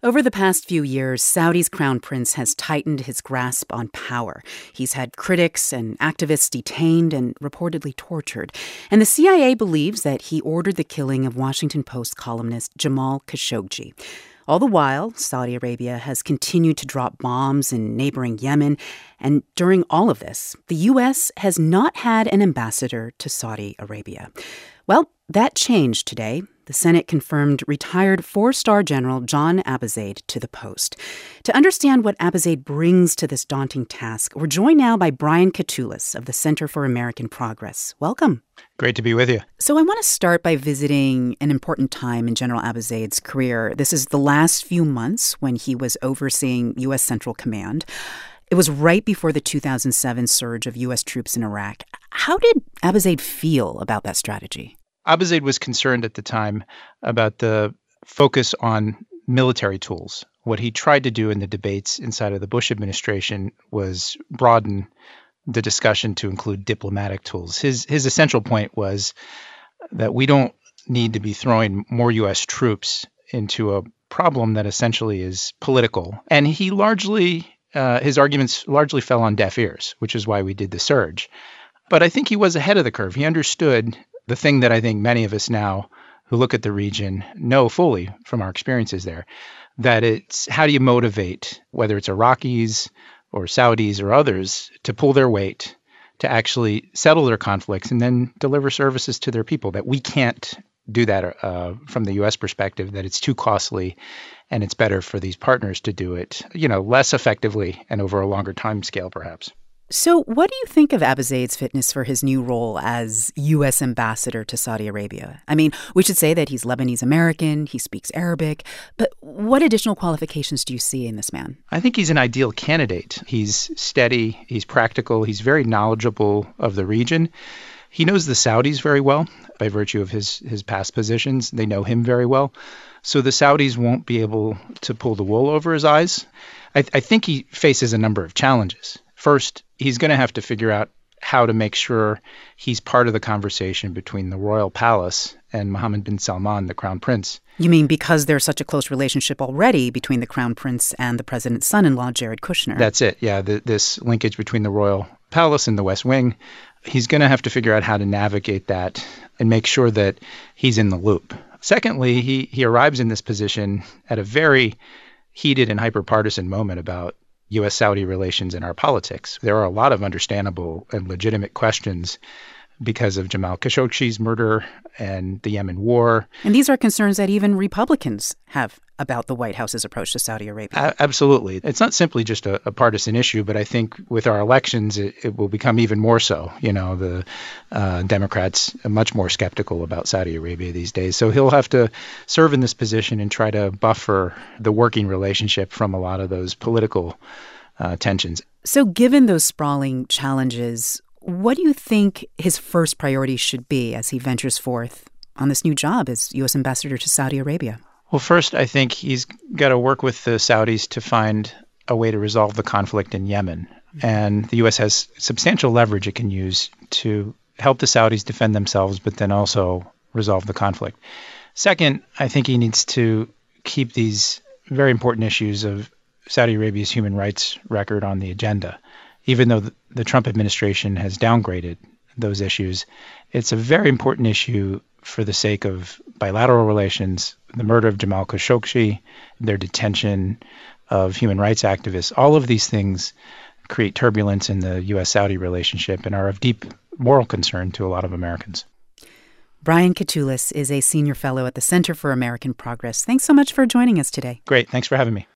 Over the past few years, Saudi's crown prince has tightened his grasp on power. He's had critics and activists detained and reportedly tortured. And the CIA believes that he ordered the killing of Washington Post columnist Jamal Khashoggi. All the while, Saudi Arabia has continued to drop bombs in neighboring Yemen. And during all of this, the U.S. has not had an ambassador to Saudi Arabia. Well, that changed today. The Senate confirmed retired four-star General John Abizaid to the post. To understand what Abizaid brings to this daunting task, we're joined now by Brian Katulis of the Center for American Progress. Welcome. Great to be with you. So I want to start by visiting an important time in General Abizaid's career. This is the last few months when he was overseeing U.S. Central Command. It was right before the 2007 surge of U.S. troops in Iraq. How did Abizaid feel about that strategy? Abizaid was concerned at the time about the focus on military tools. What he tried to do in the debates inside of the Bush administration was broaden the discussion to include diplomatic tools. His essential point was that we don't need to be throwing more U.S. troops into a problem that essentially is political. And he his arguments largely fell on deaf ears, which is why we did the surge. But I think he was ahead of the curve. He understood the thing that I think many of us now who look at the region know fully from our experiences there, that it's how do you motivate, whether it's Iraqis or Saudis or others, to pull their weight, to actually settle their conflicts and then deliver services to their people, that we can't do that from the U.S. perspective, that it's too costly and it's better for these partners to do it, less effectively and over a longer time scale, perhaps. So what do you think of Abizaid's fitness for his new role as U.S. ambassador to Saudi Arabia? I mean, we should say that he's Lebanese-American, he speaks Arabic, but what additional qualifications do you see in this man? I think he's an ideal candidate. He's steady, he's practical, he's very knowledgeable of the region. He knows the Saudis very well by virtue of his past positions. They know him very well. So the Saudis won't be able to pull the wool over his eyes. I think he faces a number of challenges. First, he's going to have to figure out how to make sure he's part of the conversation between the royal palace and Mohammed bin Salman, the crown prince. You mean because there's such a close relationship already between the crown prince and the president's son-in-law, Jared Kushner? That's it, yeah, this linkage between the royal palace and the West Wing. He's going to have to figure out how to navigate that and make sure that he's in the loop. Secondly, he arrives in this position at a very heated and hyper-partisan moment about U.S.-Saudi relations and our politics. There are a lot of understandable and legitimate questions because of Jamal Khashoggi's murder and the Yemen war. And these are concerns that even Republicans have about the White House's approach to Saudi Arabia. Absolutely. It's not simply just a partisan issue, but I think with our elections, it will become even more so. The Democrats are much more skeptical about Saudi Arabia these days. So he'll have to serve in this position and try to buffer the working relationship from a lot of those political tensions. So given those sprawling challenges, what do you think his first priority should be as he ventures forth on this new job as U.S. ambassador to Saudi Arabia? Well, first, I think he's got to work with the Saudis to find a way to resolve the conflict in Yemen. And the U.S. has substantial leverage it can use to help the Saudis defend themselves, but then also resolve the conflict. Second, I think he needs to keep these very important issues of Saudi Arabia's human rights record on the agenda. Even though the Trump administration has downgraded those issues, it's a very important issue for the sake of bilateral relations, the murder of Jamal Khashoggi, their detention of human rights activists. All of these things create turbulence in the U.S.-Saudi relationship and are of deep moral concern to a lot of Americans. Brian Katulis is a senior fellow at the Center for American Progress. Thanks so much for joining us today. Great. Thanks for having me.